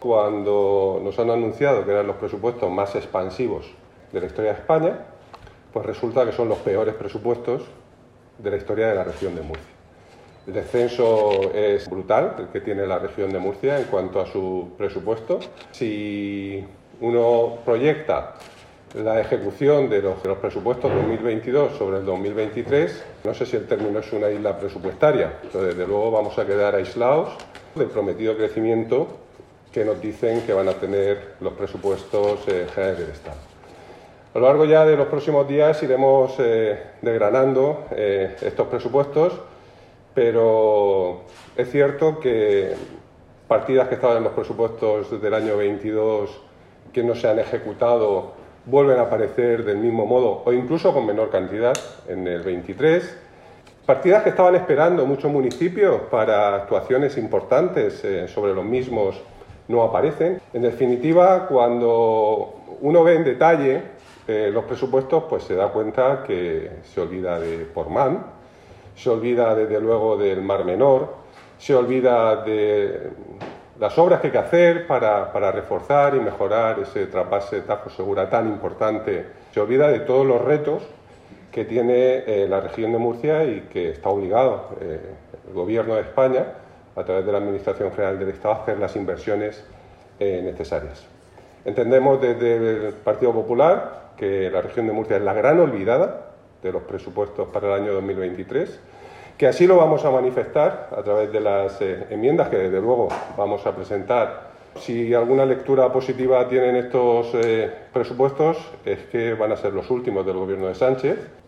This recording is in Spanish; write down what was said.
Cuando nos han anunciado que eran los presupuestos más expansivos de la historia de España, pues resulta que son los peores presupuestos de la historia de la región de Murcia. El descenso es brutal, el que tiene la región de Murcia en cuanto a su presupuesto. Si uno proyecta la ejecución de los presupuestos 2022 sobre el 2023, no sé si el término es una isla presupuestaria, pero desde luego vamos a quedar aislados del prometido crecimiento que nos dicen que van a tener los presupuestos generales del Estado. A lo largo ya de los próximos días iremos desgranando estos presupuestos, pero es cierto que partidas que estaban en los presupuestos del año 22 que no se han ejecutado vuelven a aparecer del mismo modo o incluso con menor cantidad en el 23. Partidas que estaban esperando muchos municipios para actuaciones importantes sobre los mismos no aparecen. En definitiva, cuando uno ve en detalle los presupuestos, pues se da cuenta que se olvida de Portmán, se olvida desde luego del Mar Menor, se olvida de las obras que hay que hacer para reforzar y mejorar ese trasvase Tajo Segura tan importante, se olvida de todos los retos que tiene la región de Murcia y que está obligado el Gobierno de España, a través de la Administración General del Estado, a hacer las inversiones necesarias. Entendemos desde el Partido Popular que la región de Murcia es la gran olvidada de los presupuestos para el año 2023, que así lo vamos a manifestar a través de las enmiendas que desde luego vamos a presentar. Si alguna lectura positiva tienen estos presupuestos es que van a ser los últimos del Gobierno de Sánchez.